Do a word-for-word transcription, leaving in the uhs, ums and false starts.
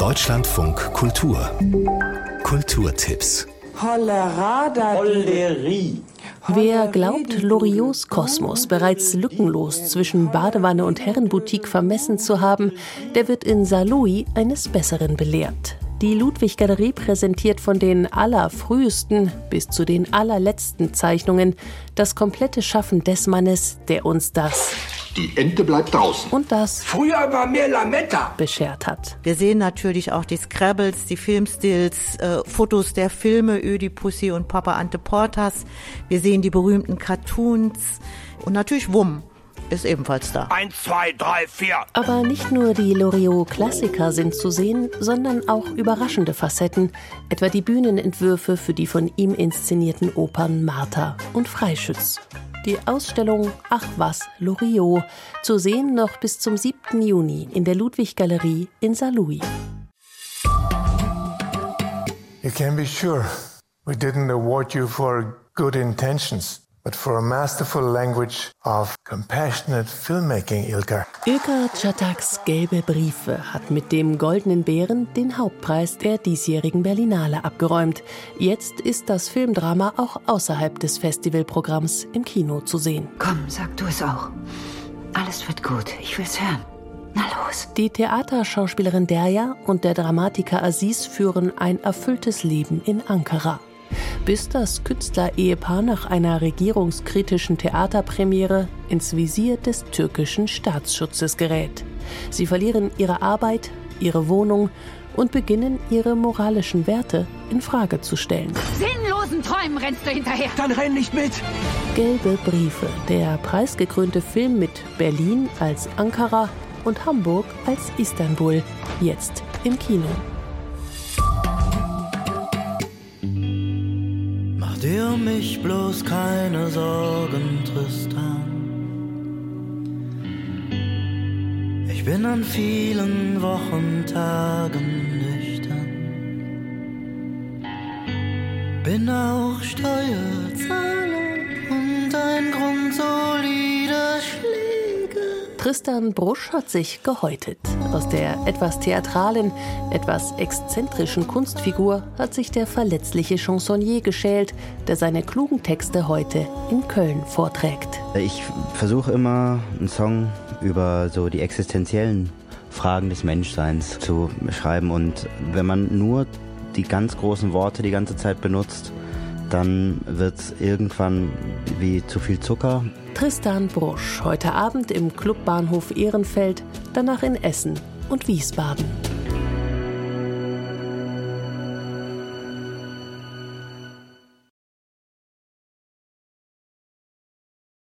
Deutschlandfunk Kultur. Kulturtipps. Hollerie. Wer glaubt, Loriots Kosmos bereits lückenlos zwischen Badewanne und Herrenboutique vermessen zu haben, der wird in Saarlouis eines Besseren belehrt. Die Ludwig-Galerie präsentiert von den allerfrühesten bis zu den allerletzten Zeichnungen das komplette Schaffen des Mannes, der uns das Die Ente bleibt draußen. und das Früher war mehr Lametta. beschert hat. Wir sehen natürlich auch die Scrabbles, die Filmstills, äh, Fotos der Filme, Ödipussy und Papa Ante Portas. Wir sehen die berühmten Cartoons und natürlich Wumm ist ebenfalls da. Eins, zwei, drei, vier. Aber nicht nur die Loriot-Klassiker sind zu sehen, sondern auch überraschende Facetten, etwa die Bühnenentwürfe für die von ihm inszenierten Opern Martha und Freischütz. Die Ausstellung Ach was, Loriot, zu sehen noch bis zum siebten Juni in der Ludwig-Galerie in Saarlouis. You can be sure we didn't award you for good intentions, but for a masterful language of compassionate filmmaking, Ilka. Ilka Chataks Gelbe Briefe hat mit dem Goldenen Bären den Hauptpreis der diesjährigen Berlinale abgeräumt. Jetzt ist das Filmdrama auch außerhalb des Festivalprogramms im Kino zu sehen. Komm, sag du es auch. Alles wird gut. Ich will's hören. Na los. Die Theaterschauspielerin Derya und der Dramatiker Aziz führen ein erfülltes Leben in Ankara. Bis das Künstlerehepaar nach einer regierungskritischen Theaterpremiere ins Visier des türkischen Staatsschutzes gerät. Sie verlieren ihre Arbeit, ihre Wohnung und beginnen, ihre moralischen Werte in Frage zu stellen. Sinnlosen Träumen rennst du hinterher. Dann renn nicht mit. Gelbe Briefe, der preisgekrönte Film mit Berlin als Ankara und Hamburg als Istanbul, jetzt im Kino. Mach dir um mich bloß keine Sorgen, Tristan. Ich bin an vielen Wochentagen nüchtern. Bin auch Steuerzahler und ein grundsolider Schläger. Tristan Brusch hat sich gehäutet. Aus der etwas theatralen, etwas exzentrischen Kunstfigur hat sich der verletzliche Chansonnier geschält, der seine klugen Texte heute in Köln vorträgt. Ich versuche immer, einen Song über so die existenziellen Fragen des Menschseins zu schreiben. Und wenn man nur die ganz großen Worte die ganze Zeit benutzt, dann wird es irgendwann wie zu viel Zucker. Tristan Brusch, heute Abend im Clubbahnhof Ehrenfeld, danach in Essen und Wiesbaden.